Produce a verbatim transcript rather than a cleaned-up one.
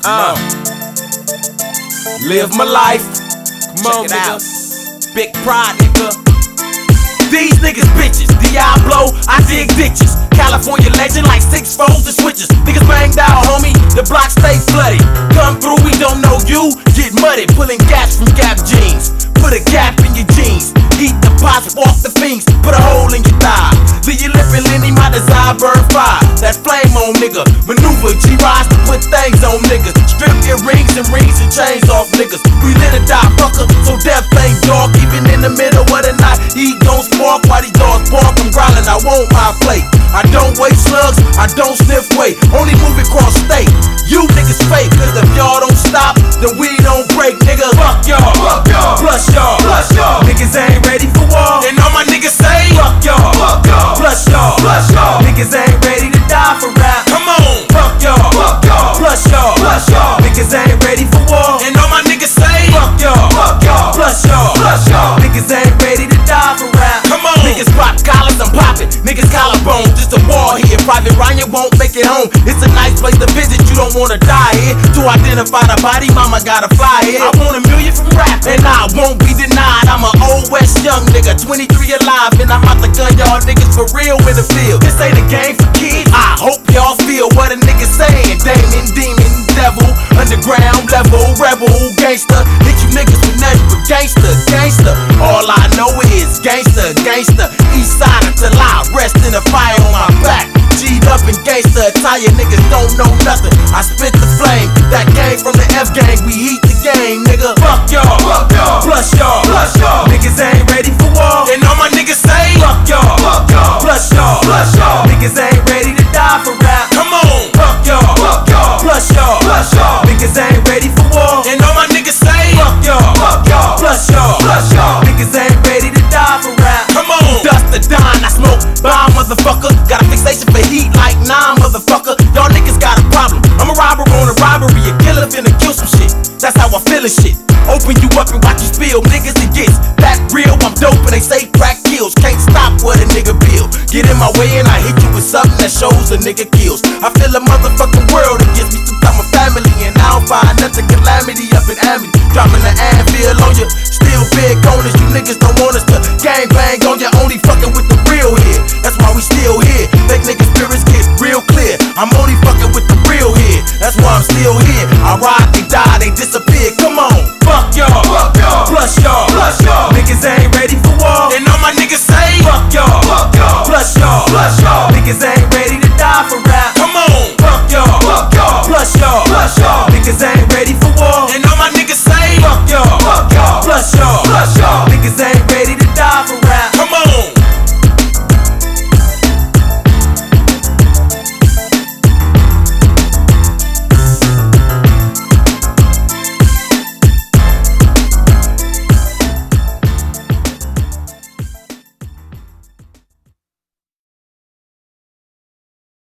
Uh, live my life. Come on, Check it nigga. out. Big pride, nigga. These niggas bitches. Diablo, I dig ditches. California legend like six folds and switches. Niggas banged out, homie. The block stay flooded. Come through, we don't know you. Get muddy, pulling gaps from Gap jeans. Put a gap in your jeans. Eat the pots, walk the fiends. Put a hole in your thigh. Leave your lip and Lenny, my desire burn fire. That flame on nigga. Maneuver, G-Rise to put things on niggas. Strip your rings and rings and chains off niggas. We lit a die fucker, so death ain't dark. Even in the middle of the night, he gon' spark while these dogs bark. I'm growling, I want my plate. I don't waste slugs, I don't sniff weight. Only move across state. You niggas fake, cause if y'all don't stop, then we don't break, nigga. Fuck y'all, fuck y'all, plus y'all, plus y'all. Niggas ain't ready for war. And all my niggas say, fuck y'all, fuck y'all, plus y'all, plus y'all. Niggas ain't ready to die for rap. Come on, fuck y'all, fuck y'all, plus y'all, plus y'all. Niggas ain't ready for war. And all my niggas say, fuck y'all, fuck y'all, plus y'all, plus y'all. Niggas ain't ready to die for rap. Come on, niggas pop collars, I'm popping. Niggas collarbones, just a war here. Private Ryan won't make it home. It's a nice place to visit, you don't wanna die here. To identify the body, mama gotta fly here. I want a million from rap, and I won't be denied. I'm an old West young nigga, twenty-three alive, and I'm out to gun y'all niggas for real in the field. This ain't a game for kids. I hope y'all feel what a nigga saying. Damon, demon, devil, underground level, rebel, gangster. Hit you niggas with nothing but gangster, gangster. All I know is gangster, gangster. East side until I rest in the fire on my back. G'd up in gangster attire, niggas don't know nothing. I spit the flame, that came from the F gang. We heat the game, nigga. Fuck y'all, fuck y'all, plus y'all, plus y'all. Niggas ain't ready for war. And all my niggas say, fuck y'all, fuck y'all, plus y'all, plus y'all. Niggas ain't ready to die for rap. Come on, fuck y'all, fuck y'all, plus y'all, plus y'all. Niggas ain't ready for war. And all my niggas say, fuck y'all, fuck y'all, plus y'all, plus y'all. Niggas ain't ready to die for rap. Come on, dust the dime, I smoke bomb, motherfucker. Got a fixation for heat like nine, motherfucker. Y'all niggas got a problem. I'm a robber on a robbery, a killer finna kill some shit. That's how I feel and shit. Open you up and watch you spill, niggas it gets that real. I'm dope and they say crack kills. Can't stop what a nigga build. Get in my way and I hit you with something that shows a nigga kills. I feel a motherfucking world against me. Sometimes I'm family and I don't find nothing calamity up in Amity. Dropping the anvil on you, still big on us. You niggas don't want us to gang bang on you. Only fucking with the real here. That's why we still here. Fake niggas spirits get real clear. I'm only fucking with the real here. That's why I'm still here. I ride, they die, they disappear. Come on, fuck y'all, fuck y'all, plus y'all, plus y'all. Niggas ain't ready for war. And all my niggas say, fuck y'all, fuck y'all, plus y'all, plus y'all. Niggas ain't ready to die for rap. Come on, fuck y'all, fuck y'all, plus y'all, plus y'all. Niggas ain't ready for war. And all my niggas say, fuck y'all, fuck y'all, plus y'all, plus y'all. Niggas ain't